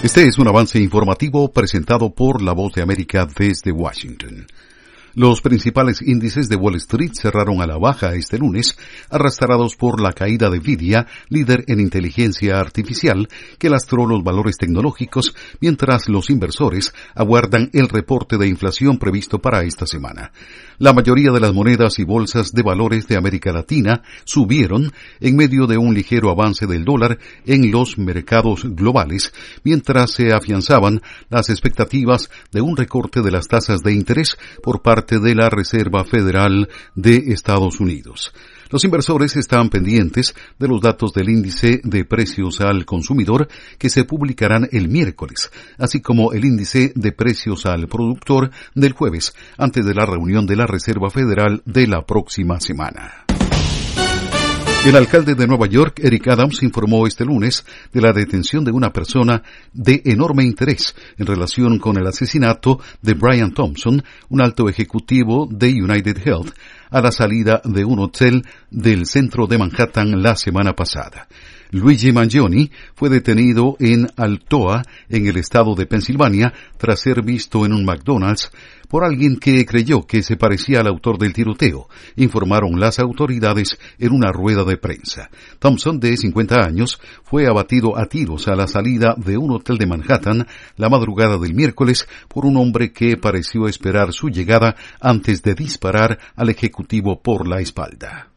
Este es un avance informativo presentado por La Voz de América desde Washington. Los principales índices de Wall Street cerraron a la baja este lunes, arrastrados por la caída de Nvidia, líder en inteligencia artificial, que lastró los valores tecnológicos, mientras los inversores aguardan el reporte de inflación previsto para esta semana. La mayoría de las monedas y bolsas de valores de América Latina subieron en medio de un ligero avance del dólar en los mercados globales, mientras se afianzaban las expectativas de un recorte de las tasas de interés por parte de la Reserva Federal de Estados Unidos. Los inversores están pendientes de los datos del índice de precios al consumidor que se publicarán el miércoles, así como el índice de precios al productor del jueves, antes de la reunión de la Reserva Federal de la próxima semana. El alcalde de Nueva York, Eric Adams, informó este lunes de la detención de una persona de enorme interés en relación con el asesinato de Brian Thompson, un alto ejecutivo de United Health, a la salida de un hotel del centro de Manhattan la semana pasada. Luigi Mangione fue detenido en Altoa, en el estado de Pensilvania, tras ser visto en un McDonald's por alguien que creyó que se parecía al autor del tiroteo, informaron las autoridades en una rueda de prensa. Thompson, de 50 años, fue abatido a tiros a la salida de un hotel de Manhattan la madrugada del miércoles por un hombre que pareció esperar su llegada antes de disparar al ejecutivo por la espalda.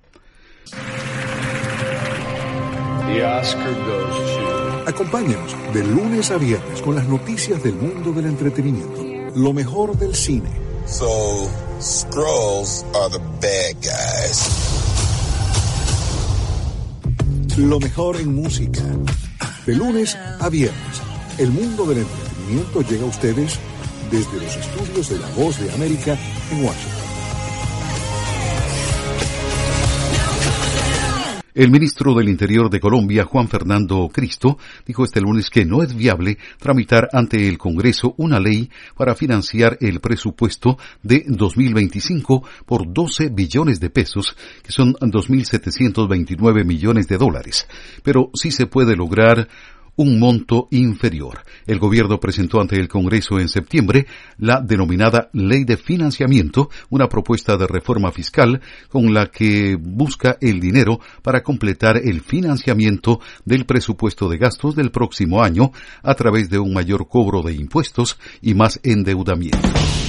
Acompáñenos de lunes a viernes con las noticias del mundo del entretenimiento, lo mejor del cine. So, Skrulls are the bad guys. Lo mejor en música. De lunes a viernes, el mundo del entretenimiento llega a ustedes desde los estudios de La Voz de América en Washington. El ministro del Interior de Colombia, Juan Fernando Cristo, dijo este lunes que no es viable tramitar ante el Congreso una ley para financiar el presupuesto de 2025 por 12 billones de pesos, que son 2.729 millones de dólares. Pero sí se puede lograr un monto inferior. El gobierno presentó ante el Congreso en septiembre la denominada Ley de Financiamiento, una propuesta de reforma fiscal con la que busca el dinero para completar el financiamiento del presupuesto de gastos del próximo año a través de un mayor cobro de impuestos y más endeudamiento.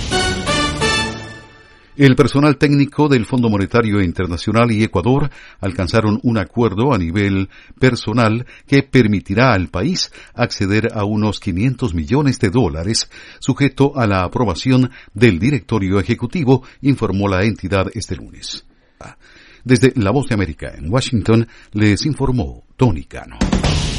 El personal técnico del Fondo Monetario Internacional y Ecuador alcanzaron un acuerdo a nivel personal que permitirá al país acceder a unos 500 millones de dólares, sujeto a la aprobación del directorio ejecutivo, informó la entidad este lunes. Desde La Voz de América en Washington, les informó Tony Cano.